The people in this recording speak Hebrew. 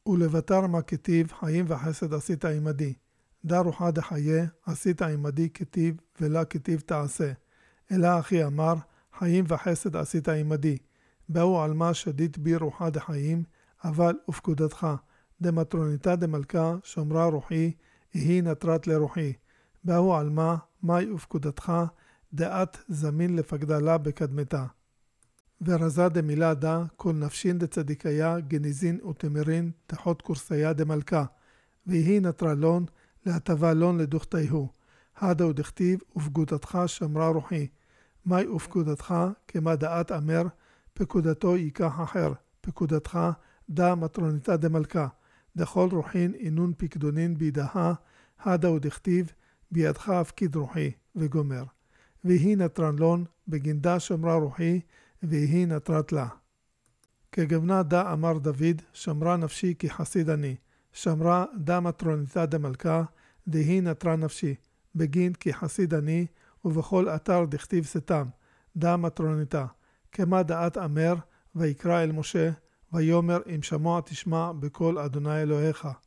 ולבטר מה כתיב חיים וחסד עשית עמדי. דה רוחה דחיה עשית עמדי כתיב ולה כתיב תעשה. אלא אחי אמר חיים וחסד עשית עמדי. באו על מה שדית בי רוחה דחיים, אבל ופקודתך. דמטרוניתא דמלכה שומרה רוחי, היא נטרת לרוחי. באו על מה, מהי ופקודתך, דעת זמין לפקדה לה בקדמתה. ורזה דמילה דה, כל נפשין דצדיקיה, גניזין ותמרין, תחות קורסיה דמלכה. והיא נטרה לון, להטבה לון לדוכתיהו. הדה ודכתיב, ופקודתך שמרה רוחי. מהי ופקודתך, כמה דעת אמר, פקודתו ייקח אחר. פקודתך, דה מטרוניתא דמלכה. דכל רוחין אינון פקדונין בידהה, הדה ודכתיב, בידך הפקיד רוחי, וגומר. והיא נטרן לון, בגינדה שמרה רוחי, והיא נטרת לה. כגבנה דה אמר דוד, שמרה נפשי כי חסיד אני. שמרה דה מטרוניתא דמלכה, דהי נטרה נפשי. בגין כי חסיד אני, ובכל אתר דכתיב סתם, דה מטרוניתא. כמה דעת אמר, ויקרא אל משה, ויאמר אם שמוע תשמע בקול אדוני אלוהיך.